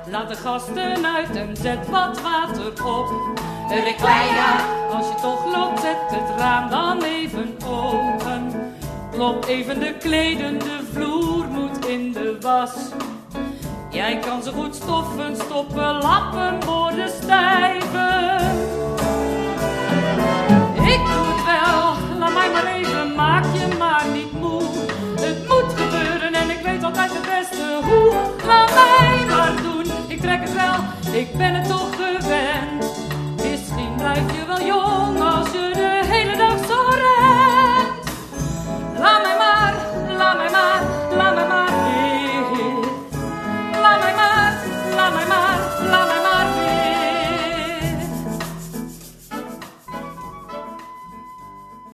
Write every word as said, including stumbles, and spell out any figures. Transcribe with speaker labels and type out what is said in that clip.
Speaker 1: laat de gasten uit en zet wat water op. Rick Kleina, als je toch loopt, zet het raam dan even open. Klop even de kleden, de vloer moet in de was. Jij kan zo goed stoffen, stoppen, lappen, borden stijven. Ik doe het wel, laat mij maar even, maak je maar niet moe. Het moet gebeuren en ik weet altijd het beste hoe. Laat mij maar doen, ik trek het wel, ik ben het toch